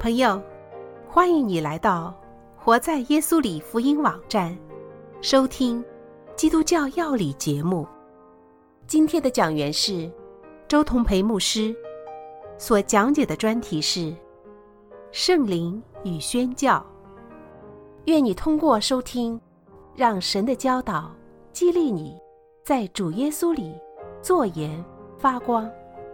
朋友，欢迎你来到活在耶稣里福音网站，收听基督教要理节目。今天的讲员是周同培牧师，所讲解的专题是圣灵与宣教。愿你通过收听，让神的教导激励你在主耶稣里作盐发光。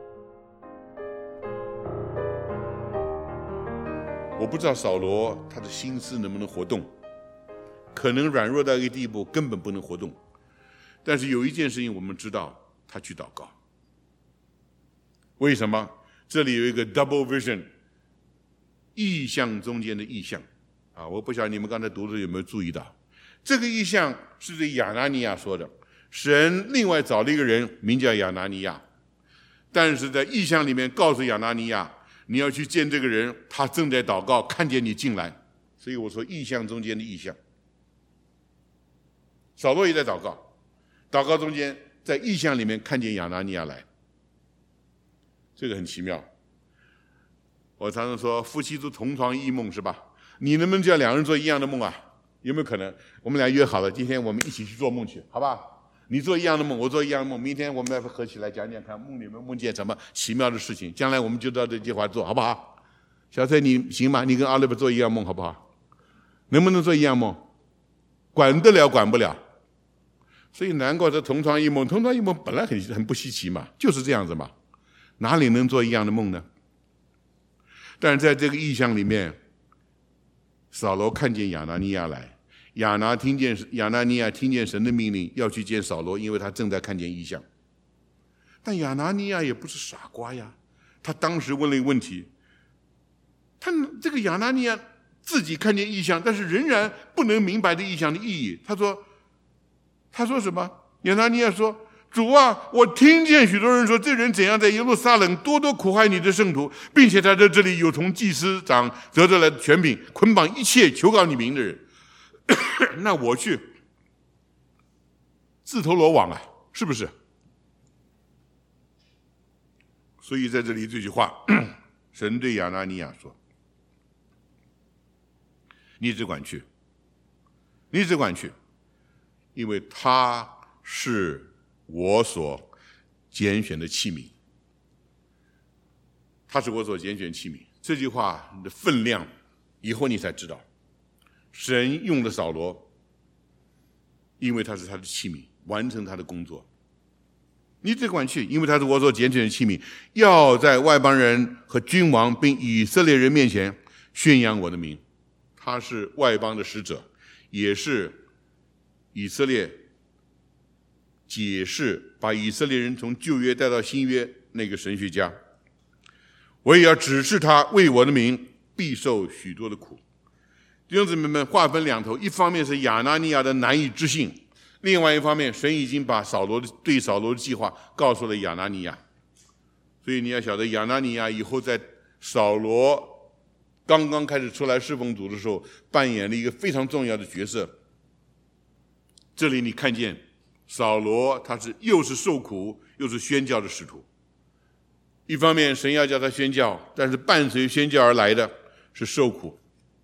我不知道扫罗他的心思能不能活动，可能软弱到一个地步根本不能活动。但是有一件事情我们知道，他去祷告。为什么？这里有一个 double vision， 意象中间的意象我不晓得你们刚才读的有没有注意到，这个意象是对亚拿尼亚说的，神另外找了一个人名叫亚拿尼亚，但是在意象里面告诉亚拿尼亚，你要去见这个人，他正在祷告，看见你进来。所以我说意象中间的意象。扫罗也在祷告，祷告中间在意象里面看见亚拿尼亚来，这个很奇妙。我常常说夫妻都同床异梦，是吧？你能不能叫两人做一样的梦啊？有没有可能？我们俩约好了，今天我们一起去做梦去，好吧？你做一样的梦，我做一样的梦，明天我们要合起来讲讲看，梦里面梦见什么奇妙的事情，将来我们就照这计划做，好不好？小蔡你行吗？你跟阿勒伯做一样梦好不好？能不能做一样梦？管得了管不了。所以难怪这同床异梦，同床异梦本来很不稀奇嘛，就是这样子嘛，哪里能做一样的梦呢？但是在这个意象里面，扫罗看见亚拿尼亚来，亚拿尼亚听见神的命令要去见扫罗，因为他正在看见异象。但亚拿尼亚也不是傻瓜呀，他当时问了一个问题，他这个亚拿尼亚自己看见异象，但是仍然不能明白这异象的意义。他说什么？亚拿尼亚说，主啊，我听见许多人说，这人怎样在耶路撒冷多多苦害你的圣徒，并且他在这里有从祭司长得来的权柄，捆绑一切求告你名的人。那我去自投罗网是不是？所以在这里这句话，神对亚拿尼亚说，你只管去，因为他是我所拣选的器皿，这句话的分量以后你才知道，神用了扫罗，因为他是他的器皿，完成他的工作。你只管去，因为他是我所拣选的器皿，要在外邦人和君王并以色列人面前宣扬我的名。他是外邦的使者，也是以色列解释把以色列人从旧约带到新约那个神学家。我也要指示他为我的名必受许多的苦。弟兄姊妹们，话分两头，一方面是亚拿尼亚的难以置信，另外一方面神已经把对扫罗的计划告诉了亚拿尼亚。所以你要晓得，亚拿尼亚以后在扫罗刚刚开始出来侍奉主的时候，扮演了一个非常重要的角色。这里你看见扫罗他是又是受苦又是宣教的使徒，一方面神要叫他宣教，但是伴随宣教而来的是受苦。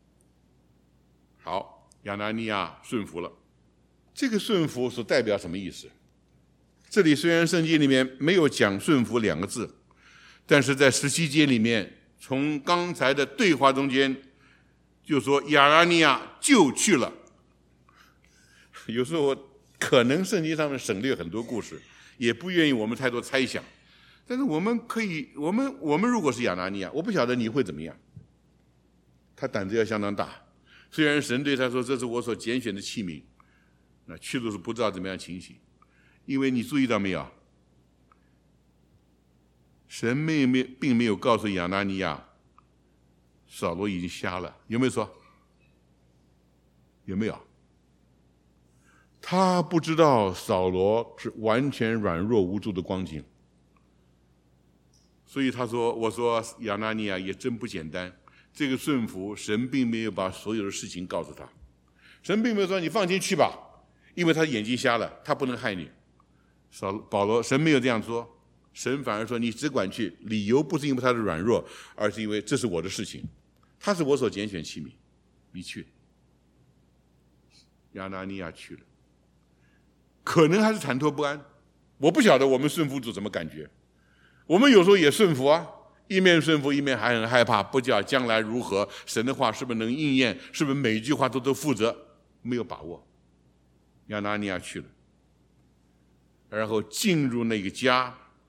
好，亚拿尼亚顺服了。这个顺服所代表什么意思？这里虽然圣经里面没有讲顺服两个字，但是在17节里面，从刚才的对话中间就说亚拿尼亚就去了。有时候可能圣经上面省略很多故事，也不愿意我们太多猜想，但是我们可以，我们如果是亚拿尼亚，我不晓得你会怎么样。他胆子要相当大，虽然神对他说这是我所拣选的器皿，那去的时候不知道怎么样情形。因为你注意到没有，神并没有告诉亚拿尼亚扫罗已经瞎了，有没有说？有没有？他不知道扫罗是完全软弱无助的光景，所以他说，我说亚拿尼亚也真不简单。这个顺服，神并没有把所有的事情告诉他，神并没有说你放心去吧，因为他眼睛瞎了，他不能害你。保罗，神没有这样说，神反而说你只管去，理由不是因为他的软弱，而是因为这是我的事情。 他是我所拣选器皿，你去。亚拿尼亚去了，可能还是忐忑不安。我不晓得我们顺服主怎么感觉，我们有时候也顺服啊，一面顺服一面还很害怕，不知道将来如何，神的话是不是能应验，是不是每一句话都负责，没有把握。亚拿尼亚去了，然后进入那个家，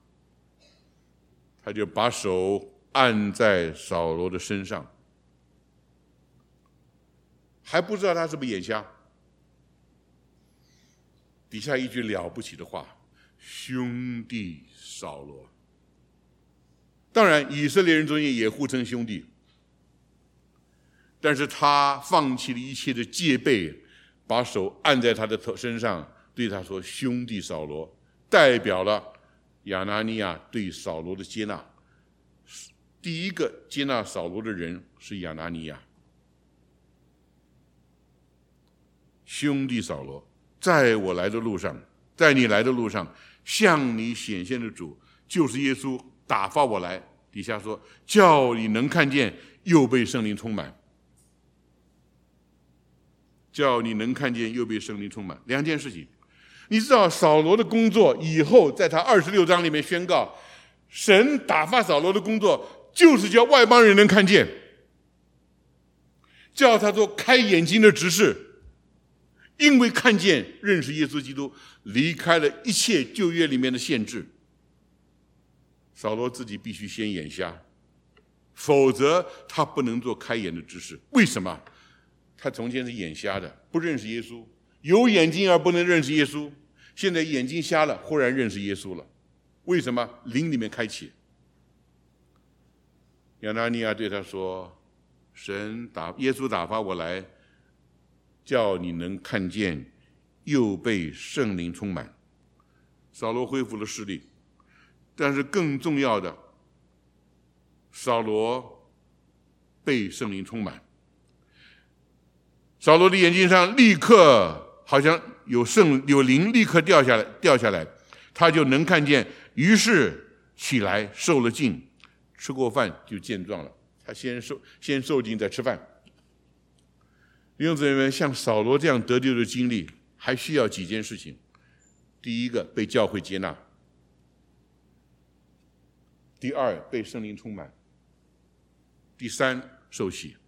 他就把手按在扫罗的身上，还不知道他是不是眼瞎。底下一句了不起的话，兄弟扫罗。当然以色列人中间也互称兄弟，但是他放弃了一切的戒备，把手按在他的身上，对他说兄弟扫罗，代表了亚拿尼亚对扫罗的接纳。第一个接纳扫罗的人是亚拿尼亚。兄弟扫罗，在我来的路上，在你来的路上，向你显现的主就是耶稣，打发我来。底下说，叫你能看见，又被圣灵充满。叫你能看见，又被圣灵充满。两件事情，你知道扫罗的工作以后，在他26章里面宣告，神打发扫罗的工作就是叫外邦人能看见，叫他做开眼睛的执事。因为看见认识耶稣基督，离开了一切旧约里面的限制。扫罗自己必须先眼瞎，否则他不能做开眼的执事。为什么？他从前是眼瞎的，不认识耶稣，有眼睛而不能认识耶稣，现在眼睛瞎了，忽然认识耶稣了。为什么？灵里面开启。亚拿尼亚对他说，耶稣打发我来，叫你能看见，又被圣灵充满。扫罗恢复了视力，但是更重要的，扫罗被圣灵充满。扫罗的眼睛上立刻好像有灵立刻掉下来，他就能看见，于是起来受了浸，吃过饭就健壮了。他先受浸再吃饭。弟兄姊妹们，像扫罗这样得救的经历，还需要几件事情。第一个，被教会接纳；第二，被圣灵充满；第三，受洗。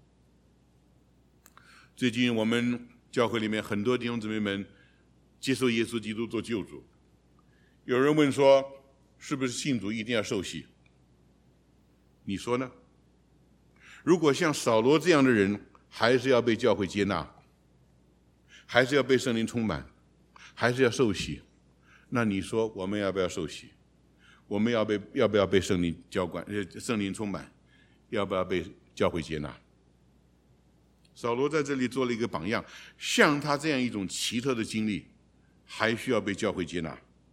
最近我们教会里面很多弟兄姊妹们接受耶稣基督做救主。有人问说，是不是信主一定要受洗？你说呢？如果像扫罗这样的人，还是要被教会接纳，还是要被圣灵充满，还是要受洗，那你说我们要不要受洗？我们要不要被圣灵圣灵充满？要不要被教会接纳？扫罗在这里做了一个榜样，像他这样一种奇特的经历，还需要被教会接纳。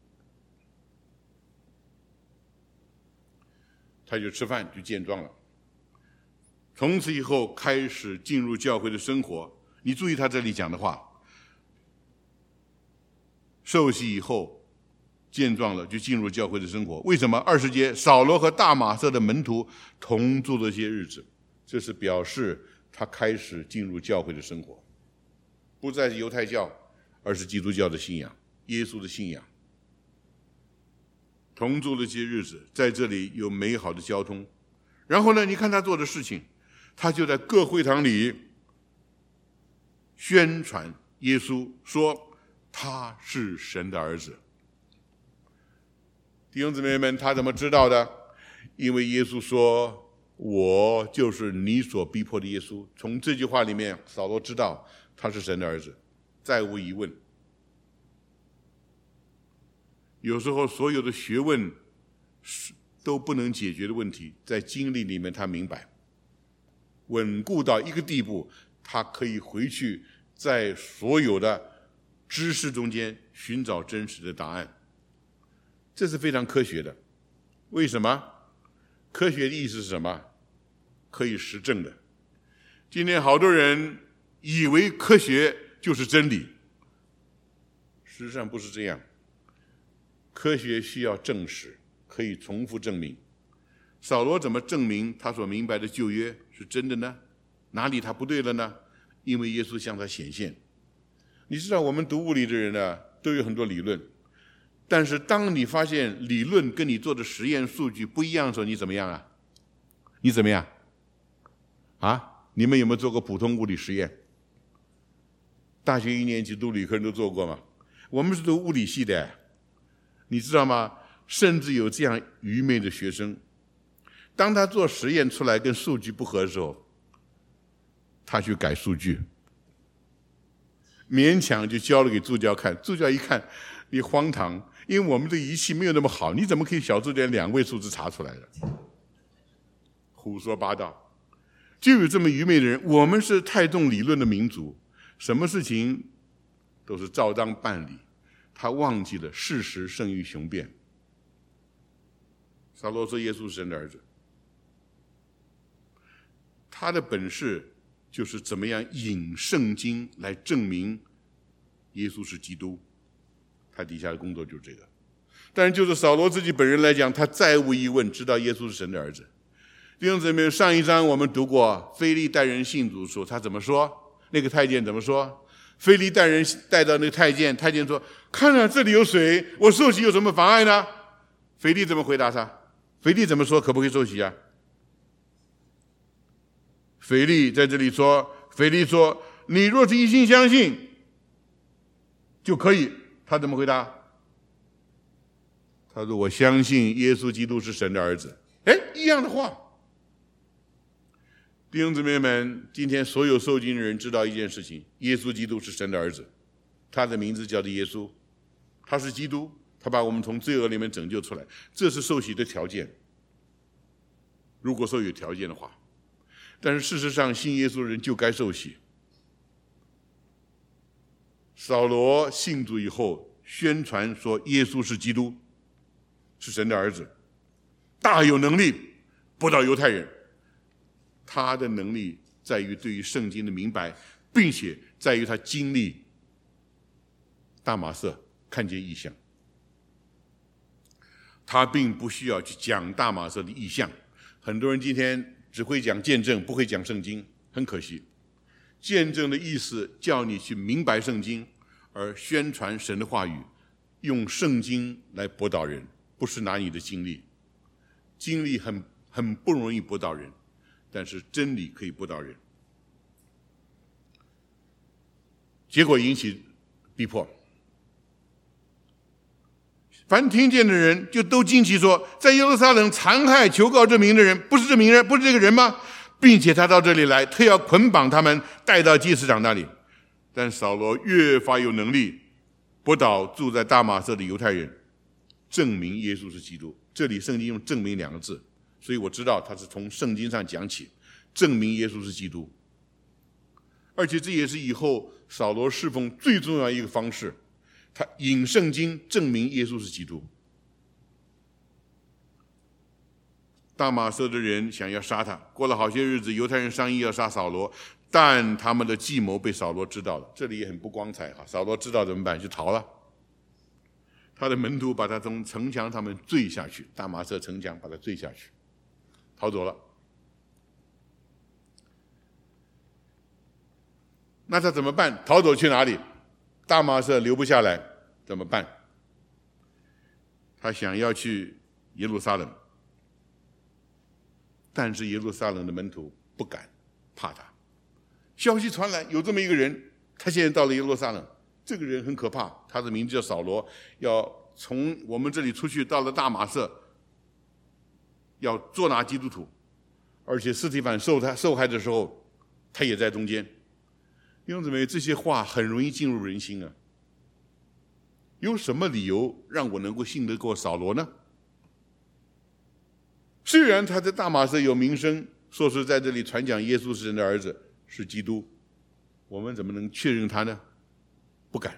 他就吃饭就健壮了，从此以后开始进入教会的生活。你注意他这里讲的话，受洗以后健壮了，就进入教会的生活。为什么？20节，扫罗和大马色的门徒同住这些日子，这是表示他开始进入教会的生活，不再是犹太教，而是基督教的信仰，耶稣的信仰。同住的这些日子，在这里有美好的交通。然后呢，你看他做的事情，他就在各会堂里宣传耶稣，说他是神的儿子。弟兄姊妹们，他怎么知道的？因为耶稣说，我就是你所逼迫的耶稣。从这句话里面，扫罗知道他是神的儿子，再无疑问。有时候所有的学问都不能解决的问题，在经历里面他明白，稳固到一个地步，他可以回去在所有的知识中间寻找真实的答案。这是非常科学的。为什么？科学的意思是什么？可以实证的。今天好多人以为科学就是真理，实际上不是这样。科学需要证实，可以重复证明。扫罗怎么证明他所明白的旧约是真的呢？ 哪里他不对了呢？因为耶稣向他显现。你知道我们读物理的人呢，都有很多理论，但是当你发现理论跟你做的实验数据不一样的时候，你怎么样啊？你怎么样？你们有没有做过普通物理实验？大学1年级读理科人都做过吗？我们是读物理系的，你知道吗？甚至有这样愚昧的学生，当他做实验出来跟数据不合的时候，他去改数据，勉强就交了给助教看。助教一看，你荒唐，因为我们的仪器没有那么好，你怎么可以小数点2位数字查出来的？胡说八道。就有这么愚昧的人。我们是太重理论的民族，什么事情都是照章办理，他忘记了事实胜于雄辩。扫罗说耶稣是神的儿子，他的本事就是怎么样引圣经来证明耶稣是基督，他底下的工作就是这个。但是就是扫罗自己本人来讲，他再无疑问知道耶稣是神的儿子。弟兄姊妹，上一章我们读过腓利带人信主的时候，他怎么说？那个太监怎么说？腓利带人带到那个太监，太监说：“看啊，这里有水，我受洗有什么妨碍呢？”腓利怎么回答他？腓利怎么说？可不可以受洗啊？腓利在这里说，腓利说：“你若是一心相信，就可以。”他怎么回答？他说：“我相信耶稣基督是神的儿子。”一样的话。弟兄姊妹们，今天所有受浸的人知道一件事情：耶稣基督是神的儿子，他的名字叫做耶稣，他是基督，他把我们从罪恶里面拯救出来，这是受洗的条件。如果说有条件的话，但是事实上，信耶稣的人就该受洗。扫罗信主以后，宣传说耶稣是基督，是神的儿子，大有能力驳倒犹太人。他的能力在于对于圣经的明白，并且在于他经历大马色看见异象。他并不需要去讲大马色的异象。很多人今天只会讲见证，不会讲圣经，很可惜。见证的意思叫你去明白圣经，而宣传神的话语，用圣经来驳倒人，不是拿你的经历。经历很不容易驳倒人，但是真理可以驳倒人。结果引起逼迫，凡听见的人就都惊奇说，在耶路撒冷残害求告这名的人，不是这名人，不是这个人吗？并且他到这里来，特要捆绑他们，带到祭司长那里。但扫罗越发有能力驳倒住在大马色的犹太人，证明耶稣是基督。这里圣经用证明2个字，所以我知道他是从圣经上讲起，证明耶稣是基督。而且这也是以后扫罗侍奉最重要一个方式，他引圣经证明耶稣是基督。大马色的人想要杀他，过了好些日子，犹太人商议要杀扫罗，但他们的计谋被扫罗知道了。这里也很不光彩哈，扫罗知道怎么办？就逃了。他的门徒把他从城墙上面坠下去，大马色城墙把他坠下去，逃走了。那他怎么办？逃走去哪里？大马色留不下来，怎么办？他想要去耶路撒冷，但是耶路撒冷的门徒不敢，怕他。消息传来，有这么一个人，他现在到了耶路撒冷。这个人很可怕，他的名字叫扫罗，要从我们这里出去，到了大马色，要捉拿基督徒，而且司提反受害的时候，他也在中间。弟兄姊妹，这些话很容易进入人心啊。有什么理由让我能够信得过扫罗呢？虽然他在大马色有名声，说是在这里传讲耶稣是神的儿子，是基督，我们怎么能确认他呢？不敢，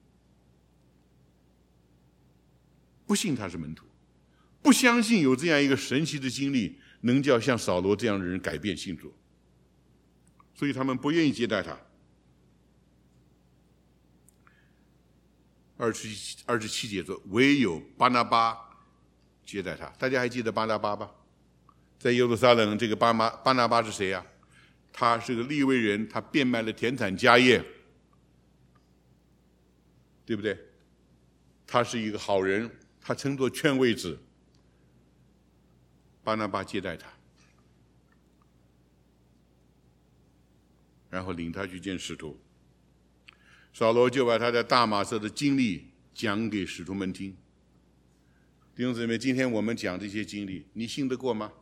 不信他是门徒，不相信有这样一个神奇的经历能叫像扫罗这样的人改变信主，所以他们不愿意接待他。27节说，唯有巴拿巴接待他。大家还记得巴拿巴吧？在耶路撒冷，这个巴拿巴是谁呀？ 他是个利未人，他变卖了田产家业，对不对？他是一个好人，他称作劝慰子。巴拿巴接待他，然后领他去见使徒。扫罗就把他在大马色的经历讲给使徒们听。弟兄姊妹，今天我们讲这些经历，你信得过吗？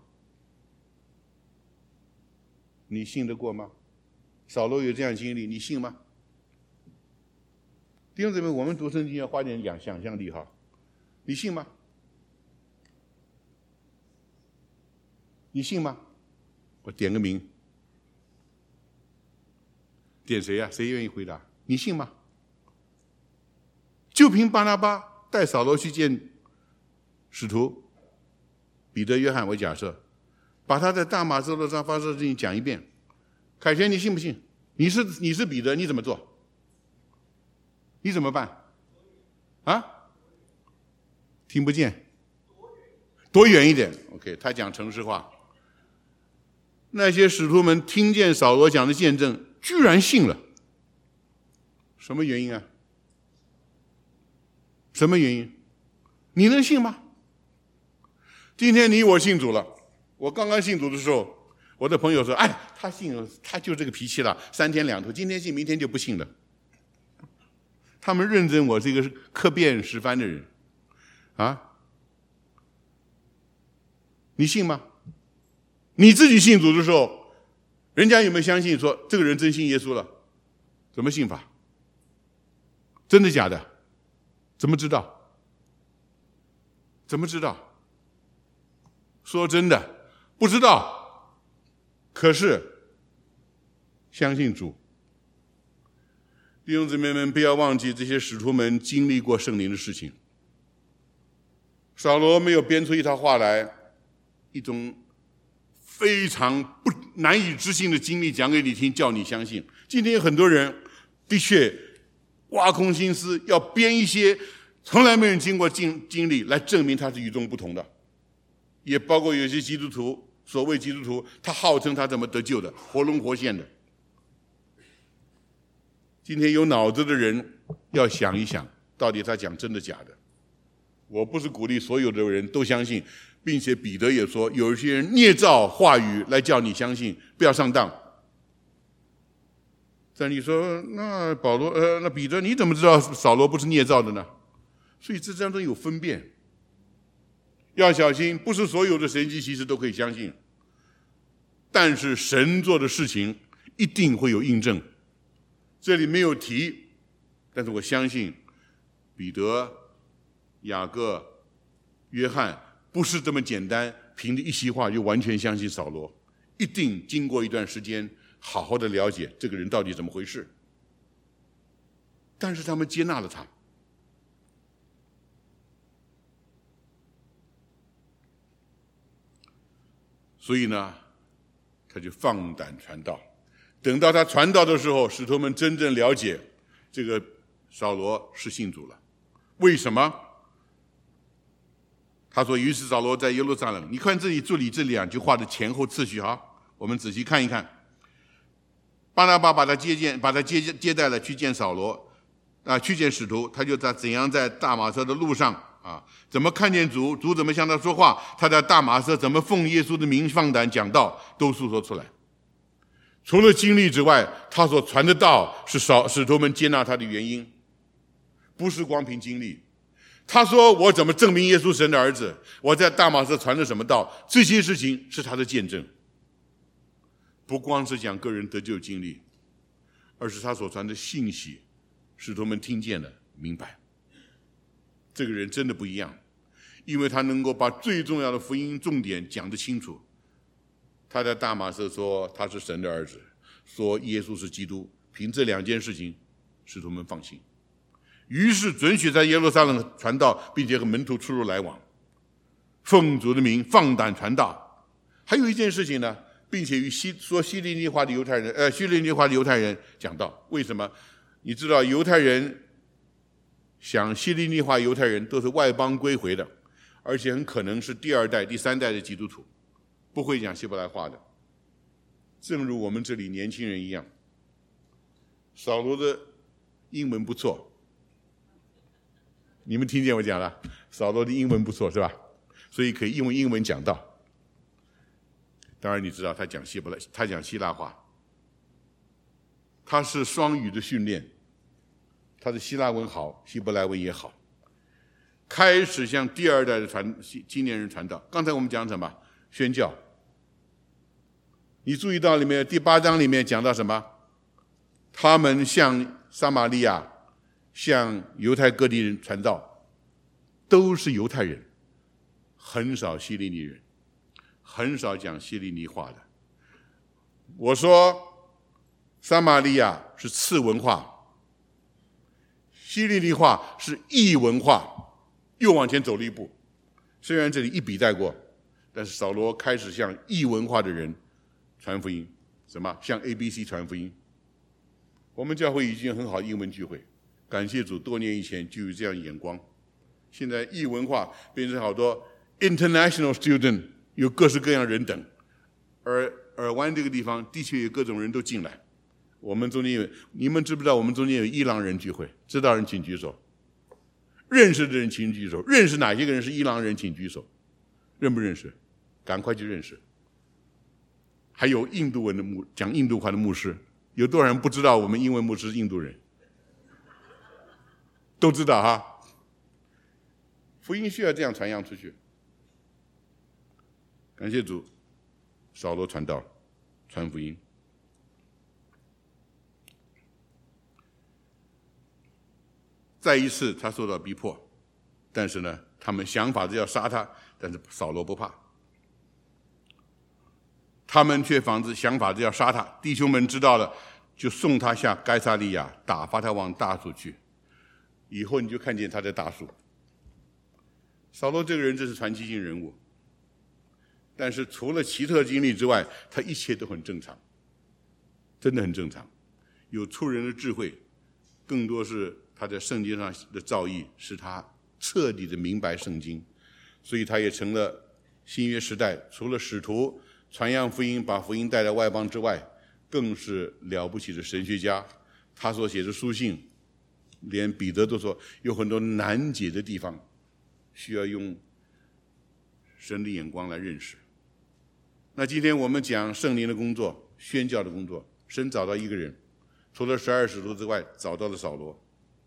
你信得过吗？扫罗有这样经历，你信吗？弟兄姊妹，我们读圣经要花点想象力哈，你信吗？你信吗？我点个名，点谁呀？谁愿意回答？你信吗？就凭巴拿巴带扫罗去见使徒彼得、约翰为假设，把他在大马色路上发生的事情讲一遍。凯旋，你信不信？你是彼得，你怎么做？你怎么办？啊？听不见？躲远一点。OK， 他讲诚实话。那些使徒们听见扫罗讲的见证，居然信了。什么原因啊？什么原因？你能信吗？今天你我信主了。我刚刚信主的时候，我的朋友说：“哎，他信了，他就这个脾气了，3天2头，今天信，明天就不信了。”他们认真我是一个客变实番的人，啊？你信吗？你自己信主的时候，人家有没有相信说这个人真信耶稣了？怎么信法？真的假的？怎么知道？怎么知道？说真的，不知道。可是相信主。弟兄姊妹们，不要忘记这些使徒们经历过圣灵的事情。扫罗没有编出一套话来，一种非常难以置信的经历讲给你听，叫你相信。今天有很多人的确挖空心思要编一些从来没有人经过经历来证明他是与众不同的，也包括有些基督徒，所谓基督徒，他号称他怎么得救的，活龙活现的。今天有脑子的人要想一想，到底他讲真的假的。我不是鼓励所有的人都相信，并且彼得也说，有一些人捏造话语来叫你相信，不要上当。但你说，那那彼得你怎么知道扫罗不是捏造的呢？所以这当中有分辨，要小心，不是所有的神迹奇事都可以相信，但是神做的事情一定会有印证。这里没有提，但是我相信彼得、雅各、约翰不是这么简单，凭着一席话就完全相信扫罗，一定经过一段时间好好的了解这个人到底怎么回事。但是他们接纳了他。所以呢，他就放胆传道。等到他传道的时候，使徒们真正了解这个扫罗是信主了。为什么？他说：“于是扫罗在耶路撒冷。”你看这里这2句话的前后次序哈，我们仔细看一看。巴拿巴把他接待了，去见扫罗，去见使徒。他就怎样在大马色的路上啊，怎么看见主，主怎么向他说话，他在大马色怎么奉耶稣的名放胆讲道，都述说出来。除了经历之外，他所传的道是使徒们接纳他的原因，不是光凭经历。他说：“我怎么证明耶稣神的儿子？我在大马色传了什么道？”这些事情是他的见证，不光是讲个人得救经历，而是他所传的信息，使徒们听见了，明白。这个人真的不一样，因为他能够把最重要的福音重点讲得清楚。他在大马色说他是神的儿子，说耶稣是基督，凭这2件事情，使徒们放心。于是准许在耶路撒冷传道，并且和门徒出入来往，奉主的名放胆传道。还有一件事情呢，并且与希利尼话的犹太人讲道。为什么？你知道犹太人讲希利尼话，犹太人都是外邦归回的，而且很可能是第2代、第3代的基督徒，不会讲希伯来话的。 正如我们这里年轻人一样，扫罗的英文不错，你们听见我讲了，扫罗的英文不错是吧？所以可以用英文讲道。当然你知道他讲希腊话，他是双语的训练，他的希腊文好，希伯来文也好，开始向第二代的青年人传道。刚才我们讲什么？宣教。你注意到里面第8章里面讲到什么？他们向撒玛利亚、向犹太各地人传道，都是犹太人，很少希利尼人，很少讲希利尼话的。我说撒玛利亚是次文化，希利尼话是异文化，又往前走了一步。虽然这里一笔带过，但是扫罗开始向异文化的人传福音。什么？向 ABC 传福音。我们教会已经很好英文聚会，感谢主，多年以前就有这样眼光。现在异文化变成好多 international student， 有各式各样人等，而尔湾这个地方的确有各种人都进来。我们中间有，你们知不知道我们中间有伊朗人聚会？知道人请举手。认识的人请举手。认识哪些个人是伊朗人请举手。认不认识？赶快去认识。还有印度文的讲印度话的牧师，有多少人不知道我们英文牧师是印度人？都知道哈。福音需要这样传扬出去。感谢主，扫罗传道，传福音。再一次他受到逼迫，但是呢，他们想法是要杀他，但是扫罗不怕。他们却想法是要杀他，弟兄们知道了，就送他下该撒利亚，打发他往大树去。以后你就看见他在大树。扫罗这个人真是传奇性人物，但是除了奇特经历之外，他一切都很正常，真的很正常。有出人的智慧，更多是他在圣经上的造诣，使他彻底的明白圣经，所以他也成了新约时代除了使徒传扬福音，把福音带到外邦之外，更是了不起的神学家。他所写的书信，连彼得都说有很多难解的地方，需要用神的眼光来认识。那今天我们讲圣灵的工作，宣教的工作，神找到一个人，除了12使徒之外，找到了扫罗。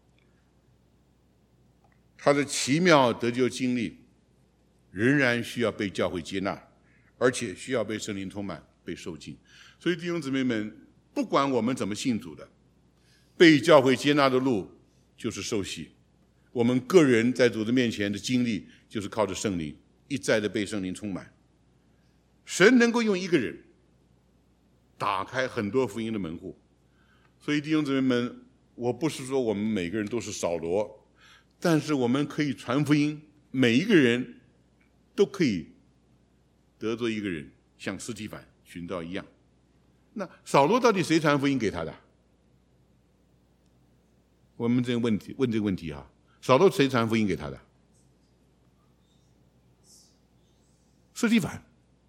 他的奇妙得救经历仍然需要被教会接纳，而且需要被圣灵充满，被受浸。所以弟兄姊妹们，不管我们怎么信主的，被教会接纳的路就是受洗。我们个人在主的面前的经历，就是靠着圣灵一再的被圣灵充满。神能够用一个人打开很多福音的门户。所以弟兄姊妹们，我不是说我们每个人都是扫罗，但是我们可以传福音，每一个人都可以得罪一个人，像司提反寻道一样。那扫罗到底谁传福音给他的？我们问这个问题哈，扫罗谁传福音给他的？司提反。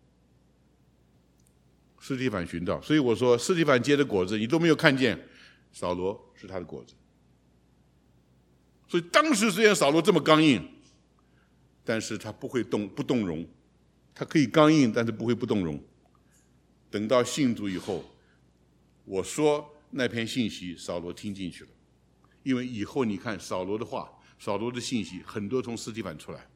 司提反寻道，所以我说司提反结的果子你都没有看见，扫罗是他的果子。所以当时虽然扫罗这么刚硬，但是他不会不动容，他可以刚硬，但是不会不动容。等到信主以后，我说那篇信息扫罗听进去了，因为以后你看扫罗的话，扫罗的信息很多从司提反出来。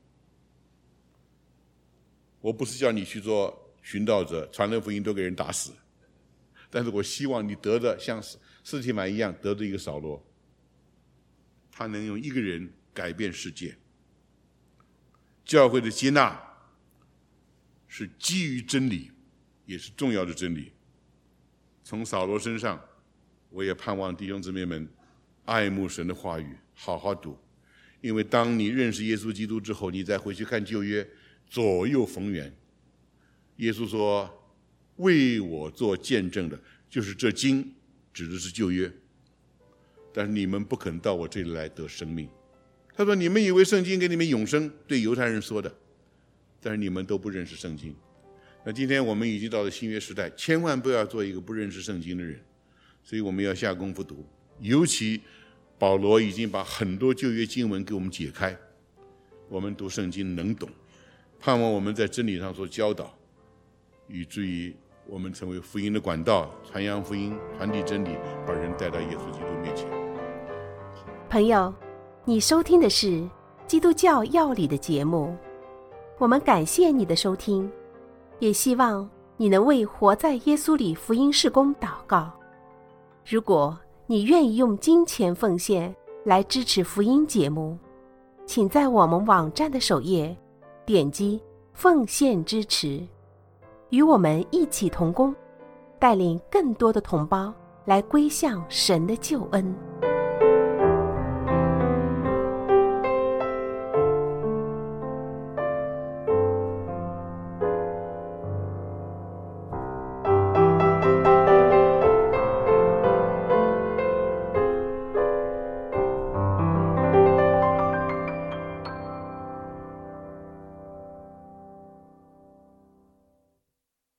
我不是叫你去做寻道者，传了福音都给人打死，但是我希望你得的像司提反一样得的一个扫罗，他能用一个人改变世界。教会的接纳是基于真理，也是重要的真理。从扫罗身上，我也盼望弟兄姊妹们爱慕神的话语，好好读。因为当你认识耶稣基督之后，你再回去看旧约，左右逢源。耶稣说，为我做见证的，就是这经指的是旧约，但是你们不肯到我这里来得生命。他说，你们以为圣经给你们永生，对犹太人说的，但是你们都不认识圣经。 那今天我们已经到了新约时代，千万不要做一个不认识圣经的人，所以我们要下功夫读。尤其保罗已经把很多旧约经文给我们解开，我们读圣经能懂，盼望我们在真理上所教导，以至于我们成为福音的管道，传扬福音，传递真理，把人带到耶稣基督面前。 朋友，你收听的是基督教要理的节目，我们感谢你的收听，也希望你能为活在耶稣里福音事工祷告。如果你愿意用金钱奉献来支持福音节目，请在我们网站的首页点击奉献支持，与我们一起同工，带领更多的同胞来归向神的救恩。